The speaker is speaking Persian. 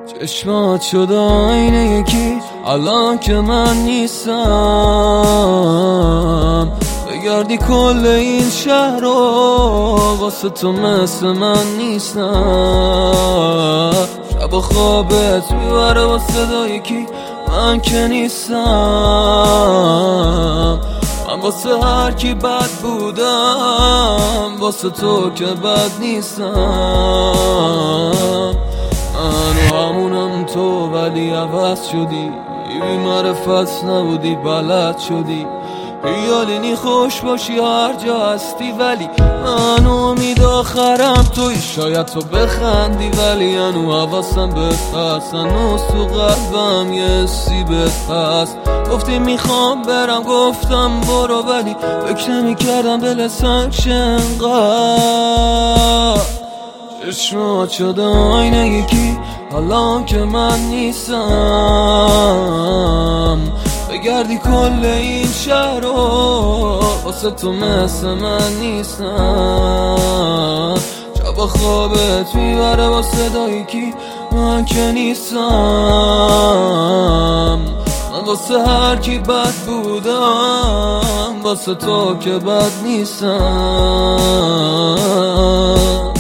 چشمات شده آینه یکی الان که من نیستم، بگردی کل این شهر رو واسه تو مثل من نیستم. شب و خوابت میبره با صدای کی من که نیستم. من واسه هر کی بد بودم واسه تو که بد نیستم. من همونم تو ولی عوض شدی، بی معرفت نبودی بلد شدی، خیالینی خوش باشی هر جا هستی ولی من امید آخرم توی. شاید تو بخندی ولی انو حواسم بهت هست، هنوز تو قلبم یه حسی بهت هست. گفتی میخوام برم گفتم برو ولی فکر نمی‌کردم دل سنگ شه انقدر. چشمات شده آینه یکی الان که من نیستم، بگردی کل این شهر رو واسه تو مثل من نیستم. شب و خوابت میبره با صدای کی من که نیستم. من واسه هر کی بد بودم واسه تو که بد نیستم.